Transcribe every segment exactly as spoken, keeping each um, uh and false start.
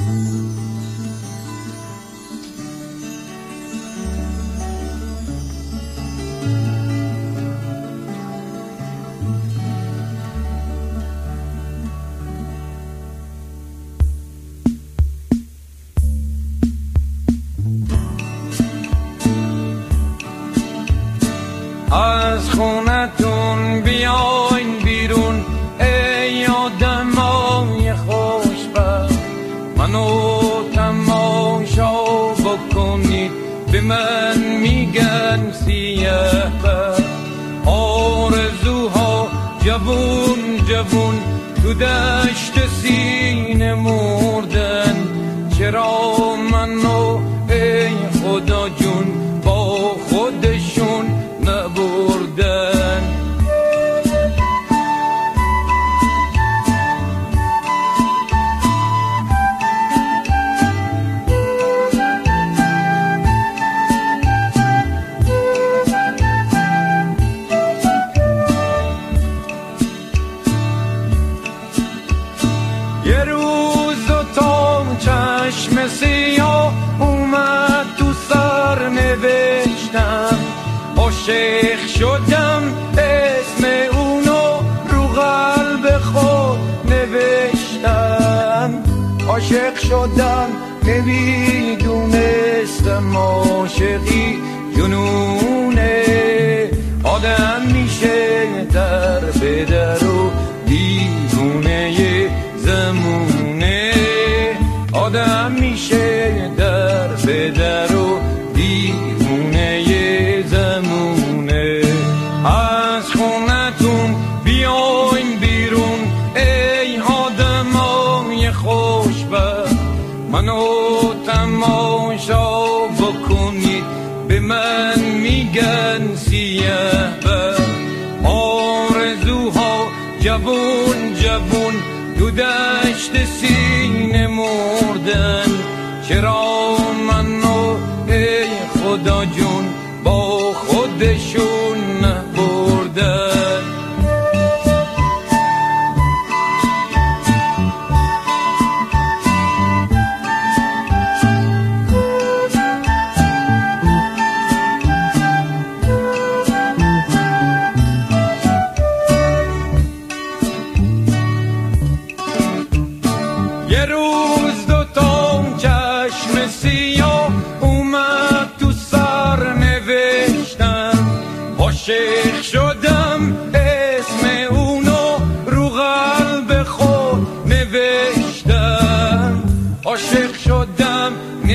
از خونتون بیاین بیرون ای آدمای خوشبخت، منو تماشا بکنید به من میگن سیاه‌بخت. آرزوها جوون جوون تو دشت سینه مردن، چرا منو ای خدا جون با خودشون نبردن. یه روز دو تا چشم سیاه اومد تو سر نوشتم، عاشق شدم اسم اونو رو قلب خود نوشتم. عاشق شدم نمیدونستم عاشقی جنونه، آدم میشه در به در و دیوونه زمونه، آدم میشه در به در و دیوونه زمونه. از خونتون بیاین بیرون ای آدمای خوشبخت، منو تماشا بکنید به من میگن سیاه‌بخت. آرزوها جوون جوون تو دشت سینه مردن، چرا منو ای خدا جون با خودشون نبردن. یه روز دو تا چشم سیاه اومد تو سر نوشتم، عاشق شدم اسم اونو رو قلب خود نوشتم. عاشق شدم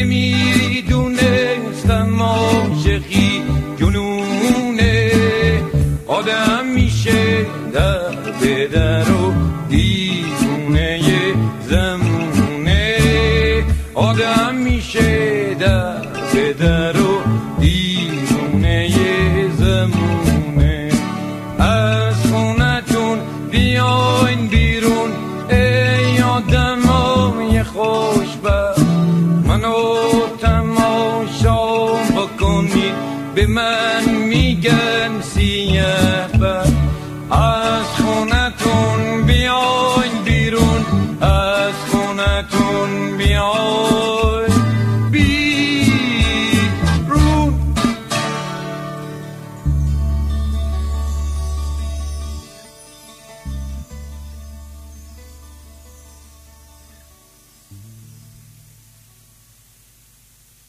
نمیدونستم عاشقی جنونه، آدم میشه در به در و دیوونه زمونه، آدم میشه در به در و دیوونه زمونه. از خونتون بیاین بیرون ای آدمای خوشبخت، منو تماشا بکنید به من میگن سیاه‌بخت. از خونتون بیاین بیرون، از خونتون بیاین بیرون.